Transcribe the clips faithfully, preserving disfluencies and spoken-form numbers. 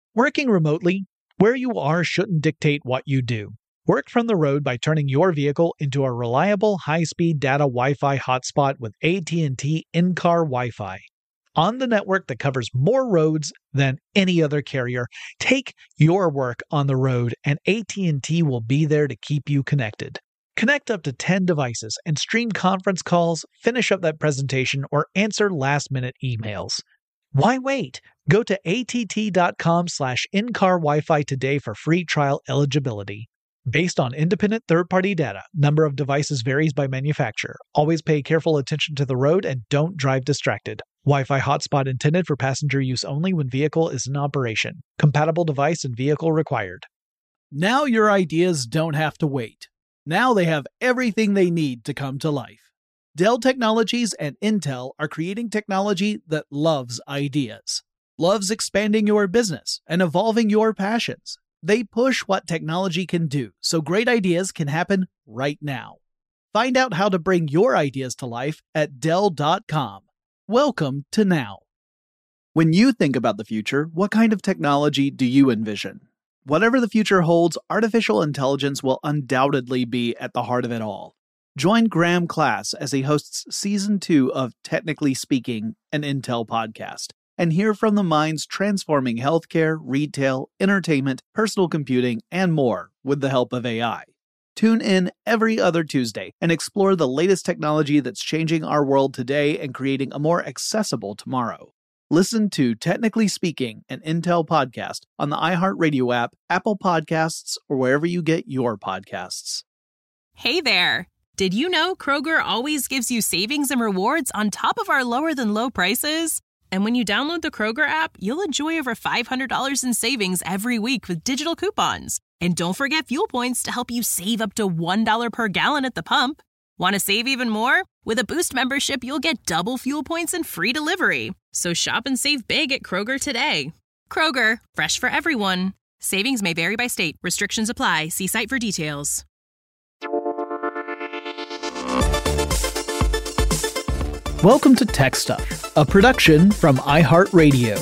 Working remotely, where you are shouldn't dictate what you do. Work from the road by turning your vehicle into a reliable high-speed data Wi-Fi hotspot with A T and T in-car Wi-Fi. On the network that covers more roads than any other carrier, take your work on the road and A T and T will be there to keep you connected. Connect up to ten devices and stream conference calls, finish up that presentation, or answer last-minute emails. Why wait? Go to att.com slash in-car Wi-Fi today for free trial eligibility. Based on independent third-party data, number of devices varies by manufacturer. Always pay careful attention to the road and don't drive distracted. Wi-Fi hotspot intended for passenger use only when vehicle is in operation. Compatible device and vehicle required. Now your ideas don't have to wait. Now they have everything they need to come to life. Dell Technologies and Intel are creating technology that loves ideas, loves expanding your business and evolving your passions. They push what technology can do so great ideas can happen right now. Find out how to bring your ideas to life at Dell dot com. Welcome to now. When you think about the future, what kind of technology do you envision? Whatever the future holds, artificial intelligence will undoubtedly be at the heart of it all. Join Graham Class as he hosts Season two of Technically Speaking, an Intel podcast, and hear from the minds transforming healthcare, retail, entertainment, personal computing, and more with the help of A I. Tune in every other Tuesday and explore the latest technology that's changing our world today and creating a more accessible tomorrow. Listen to Technically Speaking, an Intel podcast on the iHeartRadio app, Apple Podcasts, or wherever you get your podcasts. Hey there! Did you know Kroger always gives you savings and rewards on top of our lower-than-low prices? And when you download the Kroger app, you'll enjoy over five hundred dollars in savings every week with digital coupons. And don't forget fuel points to help you save up to one dollar per gallon at the pump. Want to save even more? With a Boost membership, you'll get double fuel points and free delivery. So shop and save big at Kroger today. Kroger, fresh for everyone. Savings may vary by state. Restrictions apply. See site for details. Welcome to Tech Stuff, a production from iHeartRadio.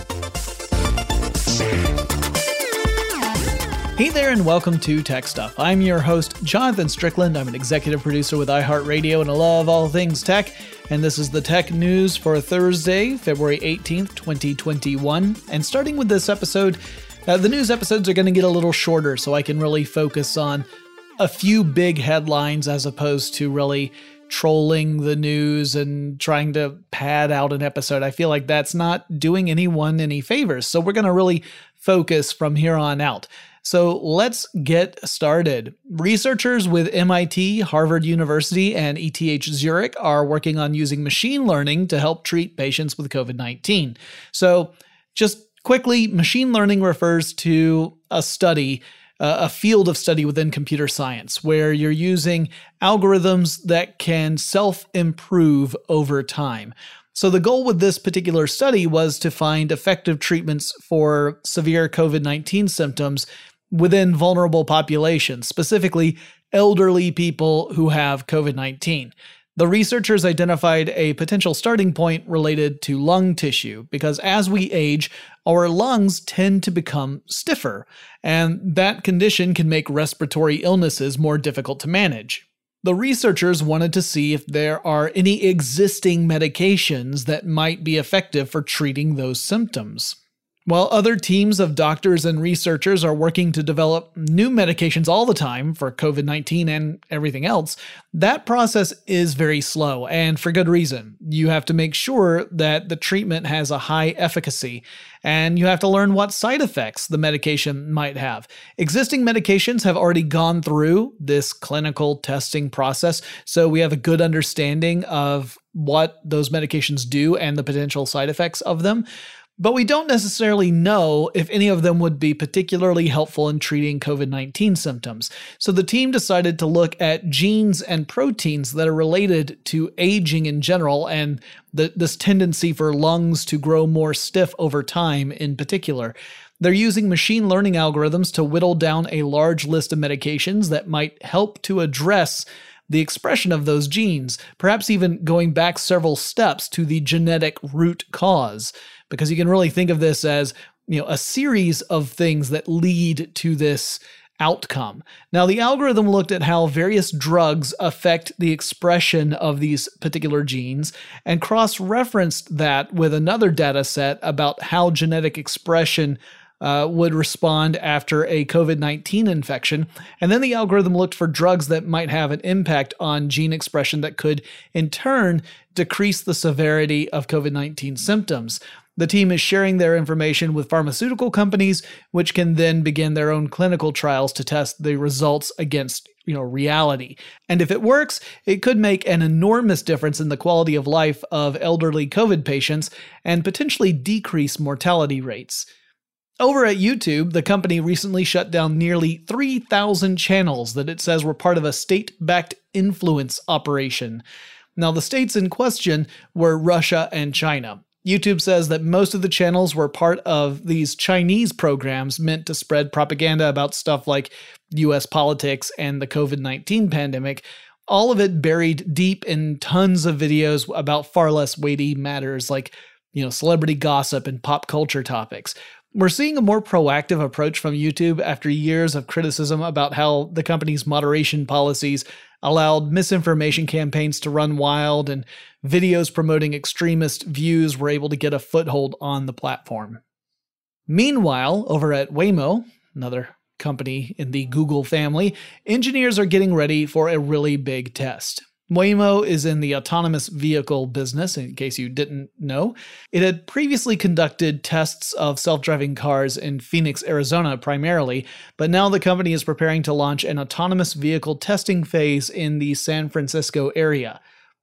Hey there and welcome to Tech Stuff. I'm your host, Jonathan Strickland. I'm an executive producer with iHeartRadio and I love all things tech. And this is the tech news for Thursday, February eighteenth, twenty twenty-one. And starting with this episode, uh, the news episodes are going to get a little shorter so I can really focus on a few big headlines as opposed to really trolling the news and trying to pad out an episode. I feel like that's not doing anyone any favors. So we're going to really focus from here on out. So let's get started. Researchers with M I T, Harvard University, and E T H Zurich are working on using machine learning to help treat patients with covid nineteen. So just quickly, machine learning refers to a study, uh, a field of study within computer science, where you're using algorithms that can self-improve over time. So the goal with this particular study was to find effective treatments for severe covid nineteen symptoms within vulnerable populations, specifically elderly people who have covid nineteen. The researchers identified a potential starting point related to lung tissue, because as we age, our lungs tend to become stiffer, and that condition can make respiratory illnesses more difficult to manage. The researchers wanted to see if there are any existing medications that might be effective for treating those symptoms. While other teams of doctors and researchers are working to develop new medications all the time for covid nineteen and everything else, that process is very slow, and for good reason. You have to make sure that the treatment has a high efficacy, and you have to learn what side effects the medication might have. Existing medications have already gone through this clinical testing process, so we have a good understanding of what those medications do and the potential side effects of them. But we don't necessarily know if any of them would be particularly helpful in treating covid nineteen symptoms. So the team decided to look at genes and proteins that are related to aging in general and the, this tendency for lungs to grow more stiff over time in particular. They're using machine learning algorithms to whittle down a large list of medications that might help to address the expression of those genes, perhaps even going back several steps to the genetic root cause. Because you can really think of this as you know, a series of things that lead to this outcome. Now, the algorithm looked at how various drugs affect the expression of these particular genes and cross-referenced that with another data set about how genetic expression uh, would respond after a covid nineteen infection. And then the algorithm looked for drugs that might have an impact on gene expression that could, in turn, decrease the severity of covid nineteen symptoms. The team is sharing their information with pharmaceutical companies, which can then begin their own clinical trials to test the results against, you know, reality. And if it works, it could make an enormous difference in the quality of life of elderly COVID patients and potentially decrease mortality rates. Over at YouTube, the company recently shut down nearly three thousand channels that it says were part of a state-backed influence operation. Now, the states in question were Russia and China. YouTube says that most of the channels were part of these Chinese programs meant to spread propaganda about stuff like U S politics and the covid nineteen pandemic, all of it buried deep in tons of videos about far less weighty matters like, you know, celebrity gossip and pop culture topics. We're seeing a more proactive approach from YouTube after years of criticism about how the company's moderation policies allowed misinformation campaigns to run wild and videos promoting extremist views were able to get a foothold on the platform. Meanwhile, over at Waymo, another company in the Google family, engineers are getting ready for a really big test. Waymo is in the autonomous vehicle business, in case you didn't know. It had previously conducted tests of self-driving cars in Phoenix, Arizona primarily, but now the company is preparing to launch an autonomous vehicle testing phase in the San Francisco area.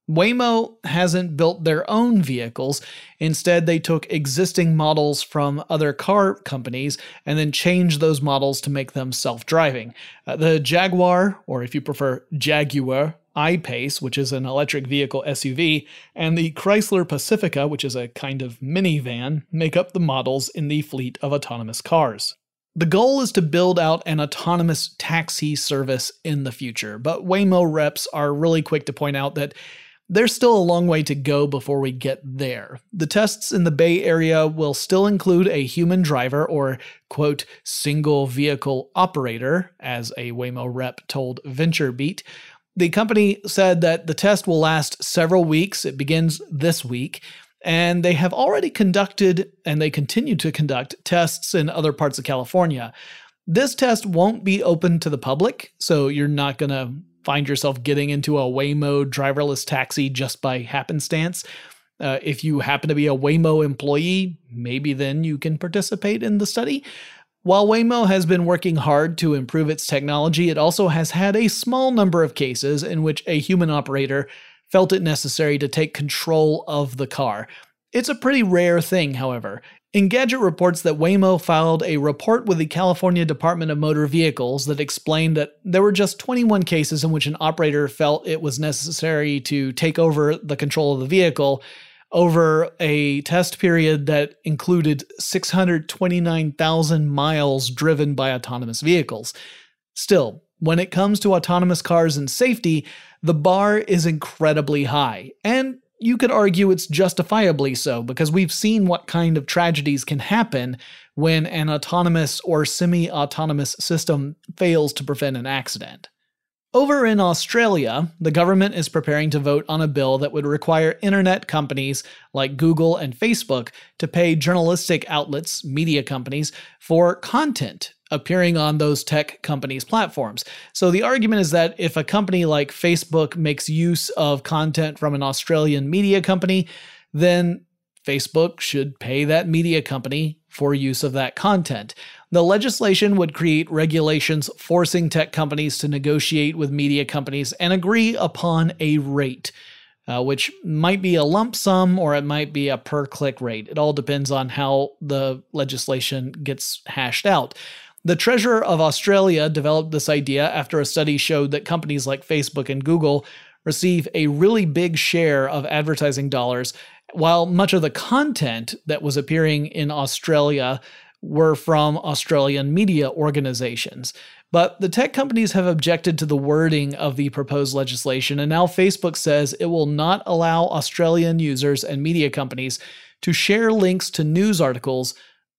Waymo hasn't built their own vehicles. Instead, they took existing models from other car companies and then changed those models to make them self-driving. Uh, the Jaguar, or if you prefer Jaguar, I-Pace, which is an electric vehicle S U V, and the Chrysler Pacifica, which is a kind of minivan, make up the models in the fleet of autonomous cars. The goal is to build out an autonomous taxi service in the future, but Waymo reps are really quick to point out that there's still a long way to go before we get there. The tests in the Bay Area will still include a human driver or, quote, single vehicle operator, as a Waymo rep told VentureBeat. The company said that the test will last several weeks. It begins this week, and they have already conducted, and they continue to conduct, tests in other parts of California. This test won't be open to the public, so you're not going to find yourself getting into a Waymo driverless taxi just by happenstance. Uh, if you happen to be a Waymo employee, maybe then you can participate in the study. While Waymo has been working hard to improve its technology, it also has had a small number of cases in which a human operator felt it necessary to take control of the car. It's a pretty rare thing, however. Engadget reports that Waymo filed a report with the California Department of Motor Vehicles that explained that there were just twenty-one cases in which an operator felt it was necessary to take over the control of the vehicle over a test period that included six hundred twenty-nine thousand miles driven by autonomous vehicles. Still, when it comes to autonomous cars and safety, the bar is incredibly high, and you could argue it's justifiably so, because we've seen what kind of tragedies can happen when an autonomous or semi-autonomous system fails to prevent an accident. Over in Australia, the government is preparing to vote on a bill that would require internet companies like Google and Facebook to pay journalistic outlets, media companies, for content appearing on those tech companies' platforms. So the argument is that if a company like Facebook makes use of content from an Australian media company, then Facebook should pay that media company for use of that content. The legislation would create regulations forcing tech companies to negotiate with media companies and agree upon a rate, uh, which might be a lump sum or it might be a per-click rate. It all depends on how the legislation gets hashed out. The Treasurer of Australia developed this idea after a study showed that companies like Facebook and Google receive a really big share of advertising dollars, while much of the content that was appearing in Australia were from Australian media organizations. But the tech companies have objected to the wording of the proposed legislation, and now Facebook says it will not allow Australian users and media companies to share links to news articles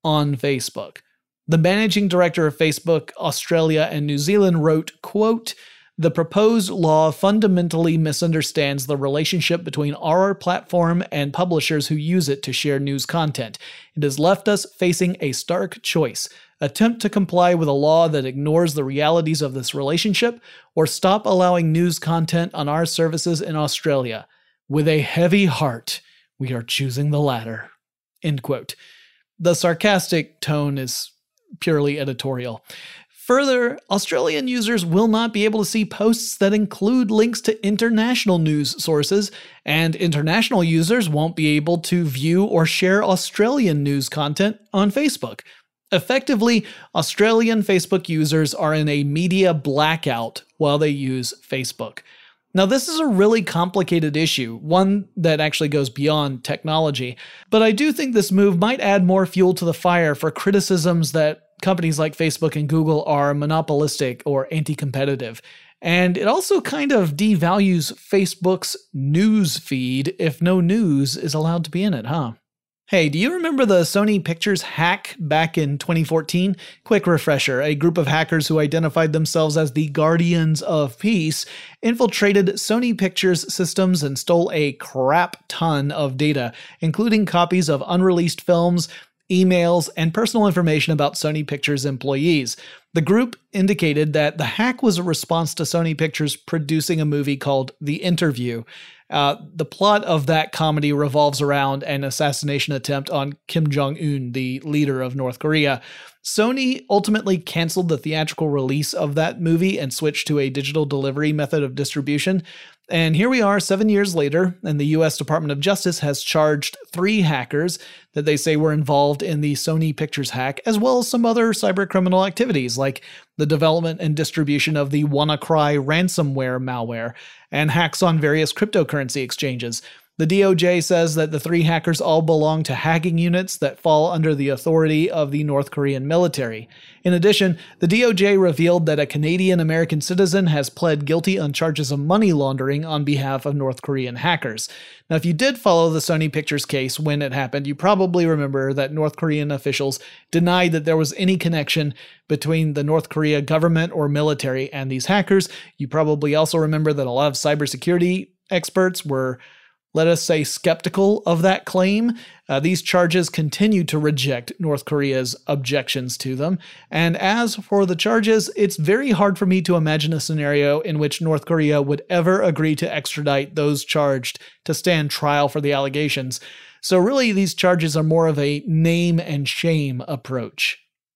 on Facebook. The managing director of Facebook Australia and New Zealand wrote, quote, "The proposed law fundamentally misunderstands the relationship between our platform and publishers who use it to share news content. It has left us facing a stark choice: attempt to comply with a law that ignores the realities of this relationship, or stop allowing news content on our services in Australia. With a heavy heart, we are choosing the latter." End quote. The sarcastic tone is purely editorial. Further, Australian users will not be able to see posts that include links to international news sources, and international users won't be able to view or share Australian news content on Facebook. Effectively, Australian Facebook users are in a media blackout while they use Facebook. Now, this is a really complicated issue, one that actually goes beyond technology, but I do think this move might add more fuel to the fire for criticisms that companies like Facebook and Google are monopolistic or anti-competitive. And it also kind of devalues Facebook's news feed if no news is allowed to be in it, huh? Hey, do you remember the Sony Pictures hack back in twenty fourteen? Quick refresher, a group of hackers who identified themselves as the Guardians of Peace infiltrated Sony Pictures systems and stole a crap ton of data, including copies of unreleased films, emails, and personal information about Sony Pictures employees. The group indicated that the hack was a response to Sony Pictures producing a movie called The Interview. Uh, the plot of that comedy revolves around an assassination attempt on Kim Jong-un, the leader of North Korea. Sony ultimately canceled the theatrical release of that movie and switched to a digital delivery method of distribution. And here we are seven years later, and the U S Department of Justice has charged three hackers that they say were involved in the Sony Pictures hack, as well as some other cybercriminal activities like the development and distribution of the WannaCry ransomware malware and hacks on various cryptocurrency exchanges. The D O J says that the three hackers all belong to hacking units that fall under the authority of the North Korean military. In addition, the D O J revealed that a Canadian-American citizen has pled guilty on charges of money laundering on behalf of North Korean hackers. Now, if you did follow the Sony Pictures case when it happened, you probably remember that North Korean officials denied that there was any connection between the North Korea government or military and these hackers. You probably also remember that a lot of cybersecurity experts were, let us say, skeptical of that claim. Uh, these charges continue to reject North Korea's objections to them. And as for the charges, it's very hard for me to imagine a scenario in which North Korea would ever agree to extradite those charged to stand trial for the allegations. So really, these charges are more of a name and shame approach.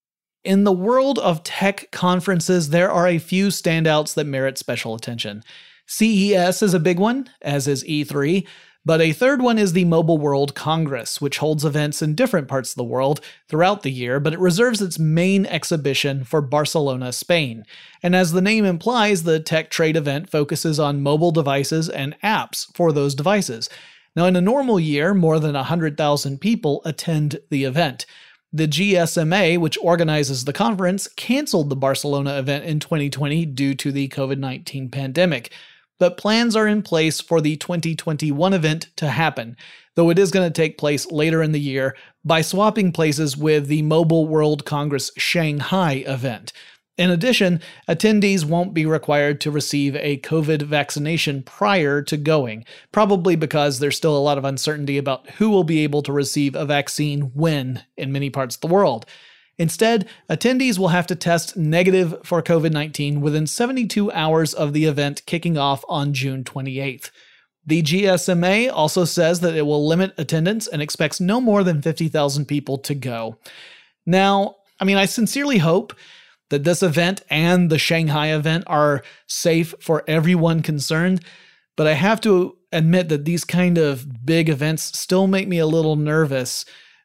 In the world of tech conferences, there are a few standouts that merit special attention. C E S is a big one, as is E three, but a third one is the Mobile World Congress, which holds events in different parts of the world throughout the year, but it reserves its main exhibition for Barcelona, Spain. And as the name implies, the tech trade event focuses on mobile devices and apps for those devices. Now, in a normal year, more than one hundred thousand people attend the event. The G S M A, which organizes the conference, canceled the Barcelona event in twenty twenty due to the covid nineteen pandemic. But plans are in place for the twenty twenty-one event to happen, though it is going to take place later in the year by swapping places with the Mobile World Congress Shanghai event. In addition, attendees won't be required to receive a COVID vaccination prior to going, probably because there's still a lot of uncertainty about who will be able to receive a vaccine when in many parts of the world. Instead, attendees will have to test negative for covid nineteen within seventy-two hours of the event kicking off on June twenty-eighth. The G S M A also says that it will limit attendance and expects no more than fifty thousand people to go. Now, I mean, I sincerely hope that this event and the Shanghai event are safe for everyone concerned, but I have to admit that these kind of big events still make me a little nervous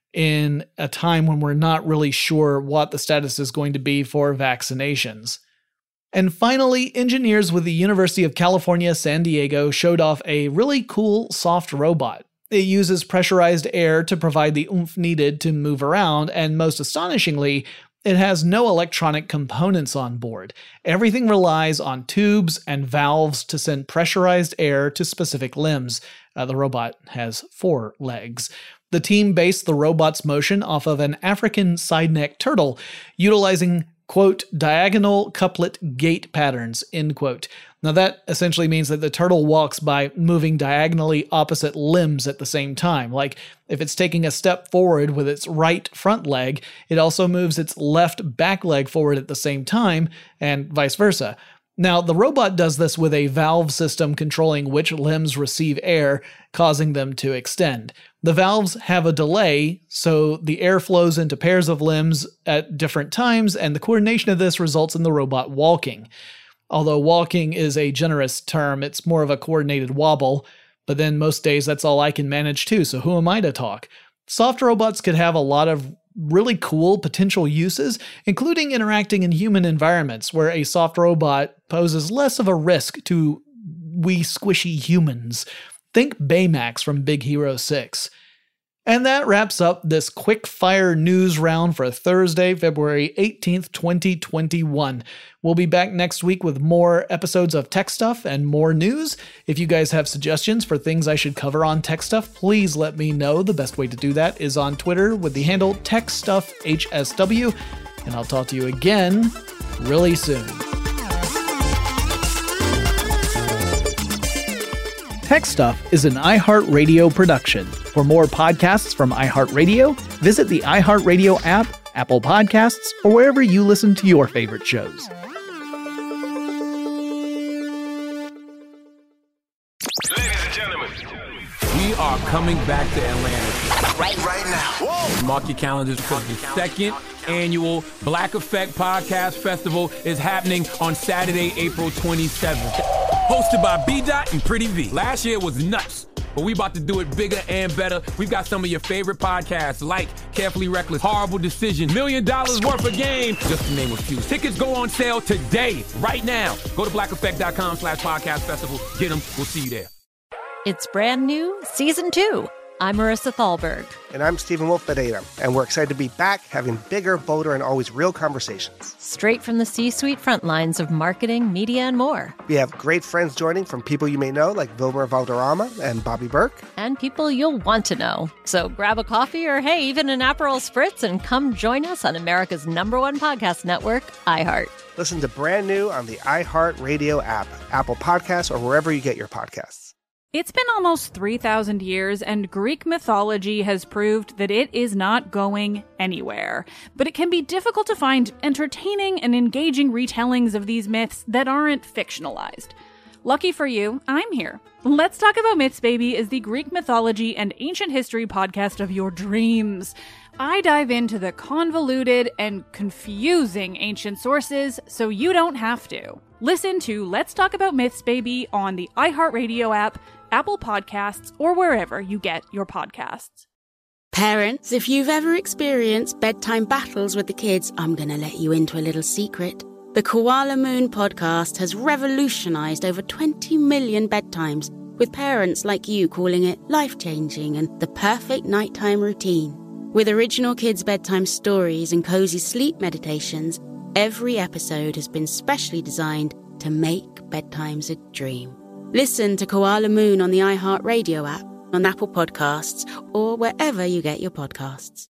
in a time when we're not really sure what the status is going to be for vaccinations. And finally, engineers with the University of California, San Diego showed off a really cool soft robot. It uses pressurized air to provide the oomph needed to move around, and most astonishingly, it has no electronic components on board. Everything relies on tubes and valves to send pressurized air to specific limbs. Uh, the robot has four legs. The team based the robot's motion off of an African side-neck turtle, utilizing, quote, diagonal couplet gait patterns, end quote. Now that essentially means that the turtle walks by moving diagonally opposite limbs at the same time. Like, if it's taking a step forward with its right front leg, it also moves its left back leg forward at the same time, and vice versa. Now, the robot does this with a valve system controlling which limbs receive air, causing them to extend. The valves have a delay, so the air flows into pairs of limbs at different times, and the coordination of this results in the robot walking. Although walking is a generous term, it's more of a coordinated wobble, but then most days that's all I can manage too, so who am I to talk? Soft robots could have a lot of really cool potential uses, including interacting in human environments where a soft robot poses less of a risk to we squishy humans. Think Baymax from Big Hero six. And that wraps up this quick-fire news round for Thursday, February eighteenth, twenty twenty-one. We'll be back next week with more episodes of Tech Stuff and more news. If you guys have suggestions for things I should cover on Tech Stuff, please let me know. The best way to do that is on Twitter with the handle TechStuffHSW. And I'll talk to you again really soon. Tech Stuff is an iHeartRadio production. For more podcasts from iHeartRadio, visit the iHeartRadio app, Apple Podcasts, or wherever you listen to your favorite shows. Ladies and gentlemen, we are coming back to Atlanta. Right, right now. Whoa. Mark your calendars because the second annual Black Effect Podcast Festival is happening on Saturday, April twenty-seventh. Hosted by B-Dot and Pretty V. Last year was nuts, but we about to do it bigger and better. We've got some of your favorite podcasts like Carefully Reckless, Horrible Decision, Million Dollars Worth of Game, just to name a few. Tickets go on sale today, right now. Go to blackeffect.com slash podcast festival. Get them. We'll see you there. It's brand new, season two. I'm Marissa Thalberg. And I'm Stephen Wolf Pereira, and we're excited to be back having bigger, bolder, and always real conversations. Straight from the C-suite front lines of marketing, media, and more. We have great friends joining from people you may know, like Vilmer Valderrama and Bobby Burke. And people you'll want to know. So grab a coffee or, hey, even an Aperol Spritz and come join us on America's number one podcast network, iHeart. Listen to Brand New on the iHeartRadio app, Apple Podcasts, or wherever you get your podcasts. It's been almost three thousand years, and Greek mythology has proved that it is not going anywhere. But it can be difficult to find entertaining and engaging retellings of these myths that aren't fictionalized. Lucky for you, I'm here. Let's Talk About Myths, Baby is the Greek mythology and ancient history podcast of your dreams. I dive into the convoluted and confusing ancient sources so you don't have to. Listen to Let's Talk About Myths, Baby on the iHeartRadio app, Apple Podcasts, or wherever you get your podcasts. Parents, if you've ever experienced bedtime battles with the kids, I'm going to let you into a little secret. The Koala Moon podcast has revolutionized over twenty million bedtimes, with parents like you calling it life-changing and the perfect nighttime routine. With original kids' bedtime stories and cozy sleep meditations, every episode has been specially designed to make bedtimes a dream. Listen to Koala Moon on the iHeartRadio app, on Apple Podcasts, or wherever you get your podcasts.